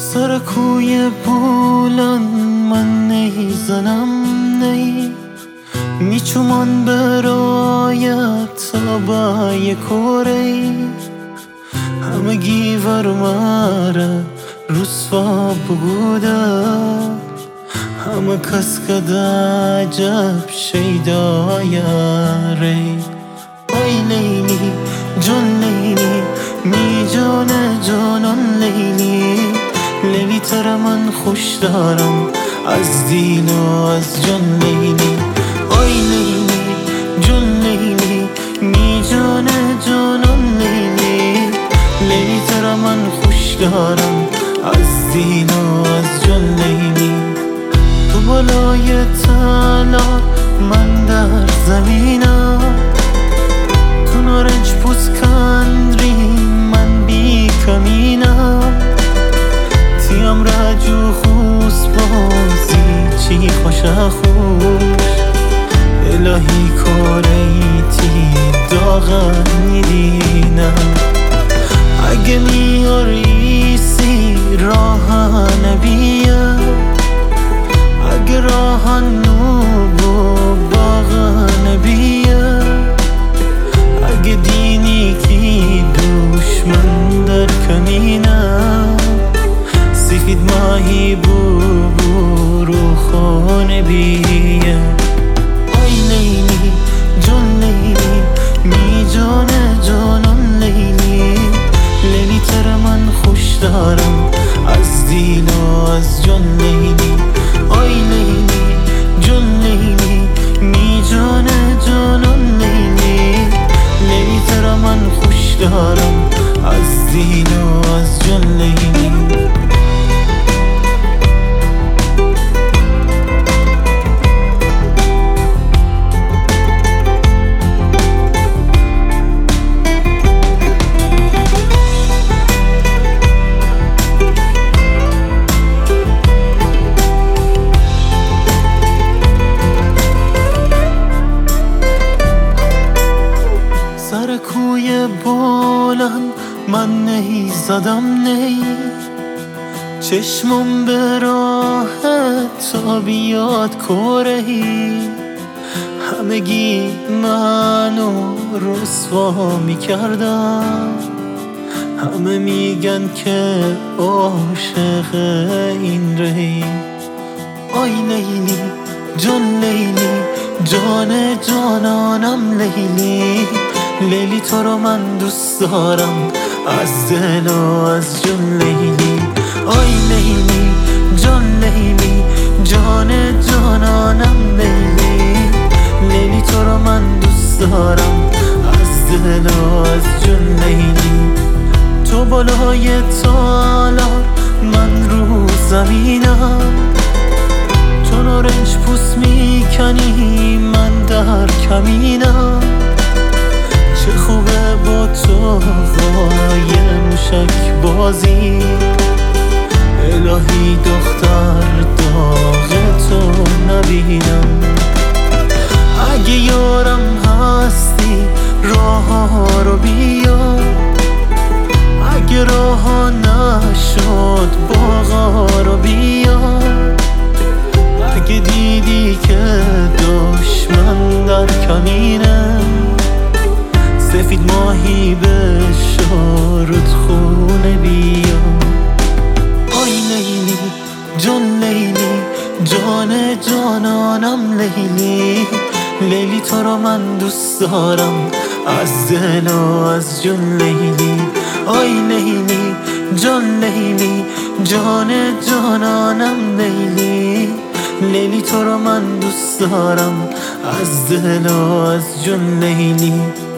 سر کوی بلند من نیزنم نی میچومان برایت تا بای کوری همه گیور مره رسوا بوده همه کس که عجب شیدای ری ای لیلی جان لیلی می جان جانان لیلی لیلی تر من خوش دارم از دین و از جان لیلی ای لیلی جان لیلی می جان جانان لیلی لیلی تر من خوش دارم از دین و از جان لیلی تو بالای تالار من در زمینم تو نارنج پوست کندری من بی کمینم تیم رجو خوست بازی چی خوش خوش الهی کاریتی داغنی دینم اگه میاریسی راه نبیه اگه راه نوب و باغ نبیه اگه دینی کی دشمن در کمینم سفید ماهی بو رو خانه بیه ای لیلی جان لیلی می جان جانان لیلی لیلی تر من خوش دارم از دین و از جان لیلی ای لیلی جان لیلی می جان جانان لیلی لیلی تر من خوش دارم از دین و از جان لیلی سر کوی بلند من نی زدم نی چشمم به راه تا بیاد کرهی همگی منو رسوا میکردن همه میگن که عاشق این ری ای لیلی جان لیلی جان جانانم لیلی لیلی تو رو من دوست دارم از دل و از جان لیلی ای لیلی جان لیلی جان جانانم لیلی لیلی تو رو من دوست دارم از دل و از جان لیلی تو بالای تالار من رو زمینم تو نارنج پوست میکنی من در کمینم چه خوبه با تو غای موشک بازی الهی دختر داغ تو نبینم اگه یارم هستی راه رو بیا اگه راه نشد باغا رو بیا اگه دیدی که دشمن در کمینه سفید ماهی به شارت خونه بیا ای لیلی جان لیلی جان جانانم لیلی لیلی تو رو من دوست دارم از دل و از جان لیلی ای لیلی جان لیلی جان جانانم لیلی لیلی تو رو من دوست دارم از دل و از جان لیلی